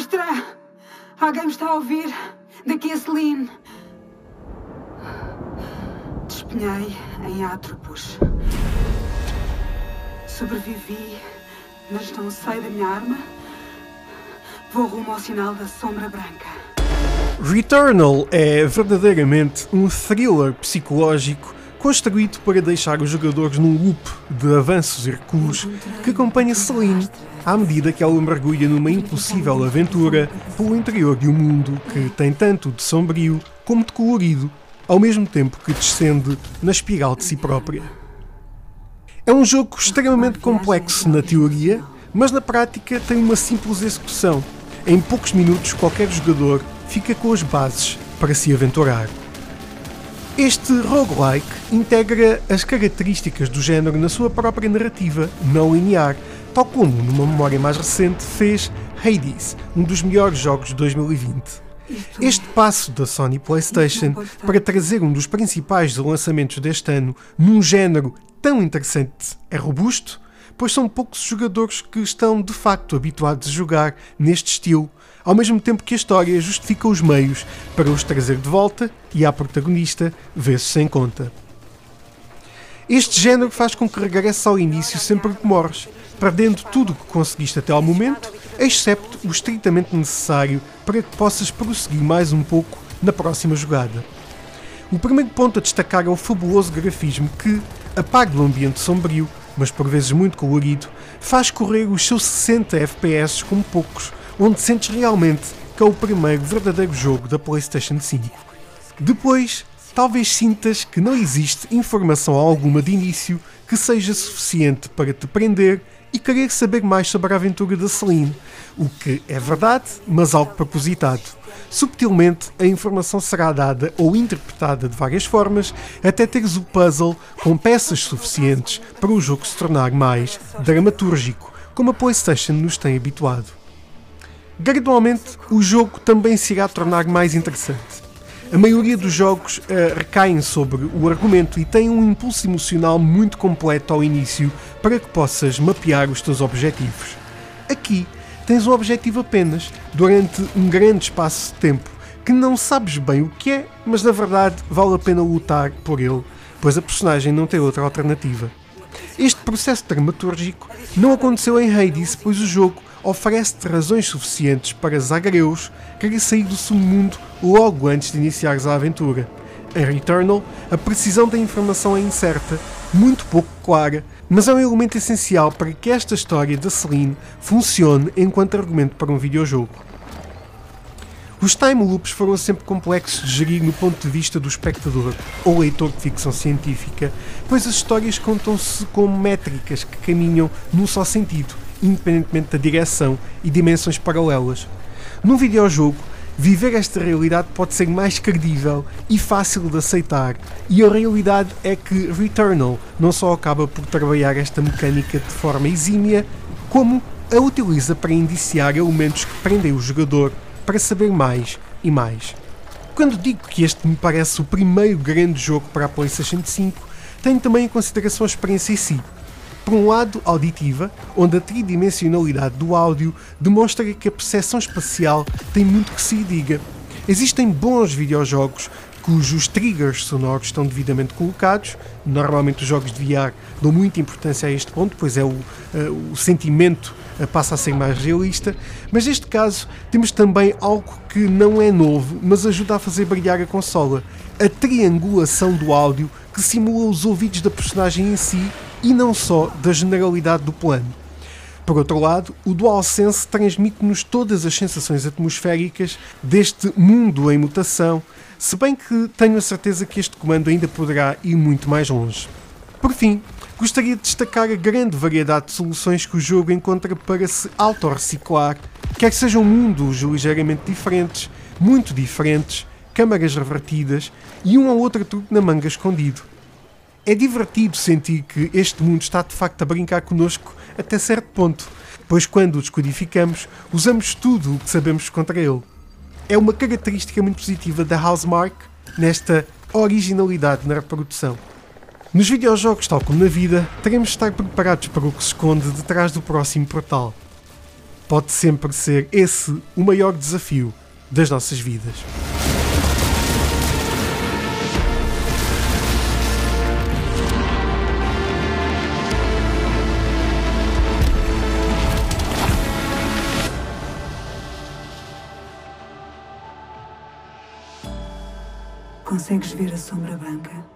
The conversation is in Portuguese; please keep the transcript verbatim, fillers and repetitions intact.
Astra! Alguém me está a ouvir? Daqui a Celine. Despenhei em Atropos. Sobrevivi, mas não sei da minha arma. Vou rumo ao sinal da sombra branca. Returnal é verdadeiramente um thriller psicológico construído para deixar os jogadores num loop de avanços e recuos que acompanha Celine à medida que ela mergulha numa impossível aventura pelo interior de um mundo que tem tanto de sombrio como de colorido, ao mesmo tempo que descende na espiral de si própria. É um jogo extremamente complexo na teoria, mas na prática tem uma simples execução. Em poucos minutos qualquer jogador fica com as bases para se aventurar. Este roguelike integra as características do género na sua própria narrativa não linear, tal como, numa memória mais recente, fez Hades, um dos melhores jogos de dois mil e vinte. Este passo da Sony PlayStation para trazer um dos principais lançamentos deste ano num género tão interessante é robusto, pois são poucos os jogadores que estão de facto habituados a jogar neste estilo, ao mesmo tempo que a história justifica os meios para os trazer de volta e à protagonista vê-se sem conta. Este género faz com que regresses ao início sempre que morres, perdendo tudo o que conseguiste até ao momento, excepto o estritamente necessário para que possas prosseguir mais um pouco na próxima jogada. O primeiro ponto a destacar é o fabuloso grafismo que, a par do ambiente sombrio, mas por vezes muito colorido, faz correr os seus sessenta F P S como poucos, onde sentes realmente que é o primeiro verdadeiro jogo da PlayStation cinco. Depois, talvez sintas que não existe informação alguma de início que seja suficiente para te prender e querer saber mais sobre a aventura da Celine, o que é verdade, mas algo propositado. Subtilmente, a informação será dada ou interpretada de várias formas, até teres o puzzle com peças suficientes para o jogo se tornar mais dramatúrgico, como a PlayStation nos tem habituado. Gradualmente, o jogo também se irá tornar mais interessante. A maioria dos jogos uh, recaem sobre o argumento e têm um impulso emocional muito completo ao início para que possas mapear os teus objetivos. Aqui, tens um objetivo apenas, durante um grande espaço de tempo, que não sabes bem o que é, mas na verdade vale a pena lutar por ele, pois a personagem não tem outra alternativa. Este processo dramatúrgico não aconteceu em Hades, pois o jogo oferece-te razões suficientes para Zagreus querer sair do submundo logo antes de iniciares a aventura. Em Returnal, a precisão da informação é incerta, muito pouco clara, mas é um elemento essencial para que esta história da Celine funcione enquanto argumento para um videojogo. Os time loops foram sempre complexos de gerir no ponto de vista do espectador ou leitor de ficção científica, pois as histórias contam-se como métricas que caminham num só sentido, independentemente da direção e dimensões paralelas. Num videojogo, viver esta realidade pode ser mais credível e fácil de aceitar, e a realidade é que Returnal não só acaba por trabalhar esta mecânica de forma exímia, como a utiliza para indiciar elementos que prendem o jogador para saber mais e mais. Quando digo que este me parece o primeiro grande jogo para a PlayStation cinco, tenho também em consideração a experiência em si. Por um lado, auditiva, onde a tridimensionalidade do áudio demonstra que a percepção espacial tem muito que se diga. Existem bons videojogos cujos triggers sonoros estão devidamente colocados. Normalmente os jogos de V R dão muita importância a este ponto, pois é o, uh, o sentimento uh, passa a ser mais realista, mas neste caso temos também algo que não é novo, mas ajuda a fazer brilhar a consola: a triangulação do áudio que simula os ouvidos da personagem em si e não só da generalidade do plano. Por outro lado, o DualSense transmite-nos todas as sensações atmosféricas deste mundo em mutação, se bem que tenho a certeza que este comando ainda poderá ir muito mais longe. Por fim, gostaria de destacar a grande variedade de soluções que o jogo encontra para se autorreciclar, quer sejam mundos ligeiramente diferentes, muito diferentes, câmaras revertidas e um ou outro truque na manga escondido. É divertido sentir que este mundo está de facto a brincar connosco até certo ponto, pois quando o descodificamos, usamos tudo o que sabemos contra ele. É uma característica muito positiva da Housemarque nesta originalidade na reprodução. Nos videojogos, tal como na vida, teremos de estar preparados para o que se esconde detrás do próximo portal. pode sempre ser esse o maior desafio das nossas vidas. Consegues ver a sombra branca?